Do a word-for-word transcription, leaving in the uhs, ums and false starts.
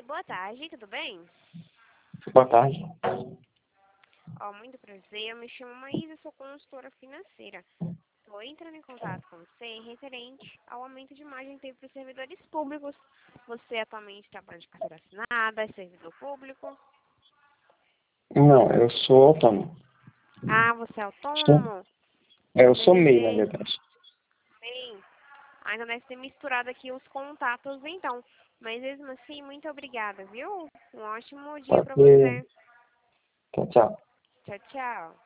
Boa tarde, tudo bem? Boa tarde. Ó, muito prazer, eu me chamo Maísa, sou consultora financeira. Estou entrando em contato com você referente ao aumento de margem que teve para os servidores públicos. Você atualmente trabalha de carteira assinada, é servidor público? Não, eu sou autônomo. Ah, você é Sou, autônomo? é, eu sou MEI, na C D D? verdade. Bem, ainda deve ter misturado aqui os contatos então. Mas mesmo assim, muito obrigada, viu? Um ótimo dia para Pode. você. Tchau, tchau. Tchau, tchau.